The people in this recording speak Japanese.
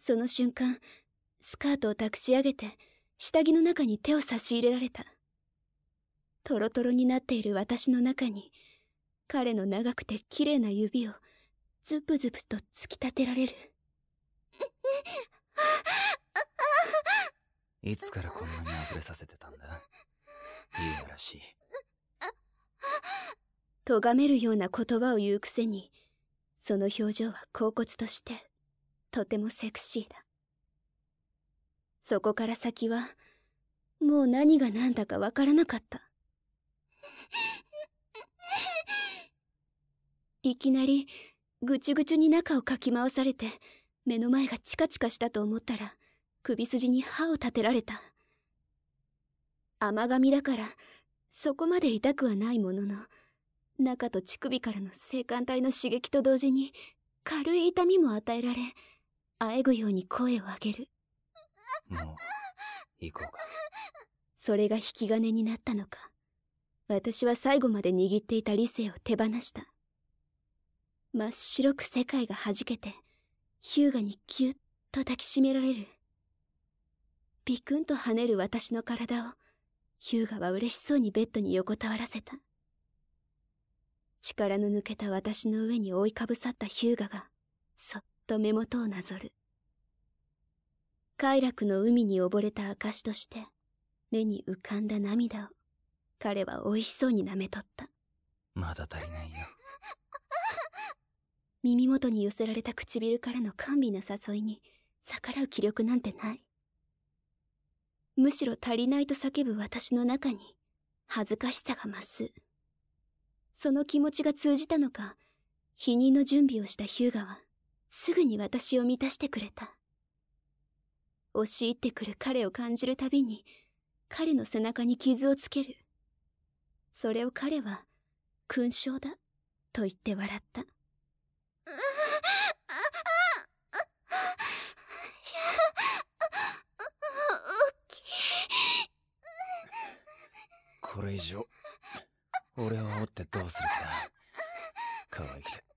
その瞬間、スカートをたくし上げて下着の中に手を差し入れられた。トロトロになっている私の中に彼の長くて綺麗な指をズブズブと突き立てられる。 いつからこんなに溢れさせてたんだ、いいやらしい。 咎めるような言葉を言うくせに、その表情は恍惚としてとてもセクシーだ。そこから先はもう何が何だかわからなかった。いきなりぐちゅぐちゅに中をかき回されて、目の前がチカチカしたと思ったら首筋に刃を立てられた。甘噛みだからそこまで痛くはないものの、中と乳首からの性感帯の刺激と同時に軽い痛みも与えられ、あえぐように声を上げる。 もう行こうか。 それが引き金になったのか、私は最後まで握っていた理性を手放した。真っ白く世界が弾けてヒューガにギュッと抱きしめられる。ビクンと跳ねる私の体をヒューガは嬉しそうにベッドに横たわらせた。力の抜けた私の上に覆いかぶさったヒューガがそっと目元をなぞる。快楽の海に溺れた証として目に浮かんだ涙を彼は美味しそうに舐めとった。 まだ足りないよ。 耳元に寄せられた唇からの甘美な誘いに逆らう気力なんてない。むしろ足りないと叫ぶ私の中に恥ずかしさが増す。その気持ちが通じたのか、避妊の準備をしたヒューガはすぐに私を満たしてくれた。押し入ってくる彼を感じるたびに彼の背中に傷をつける。それを彼は勲章だと言って笑った。 これ以上俺を追ってどうする気だ。可愛くて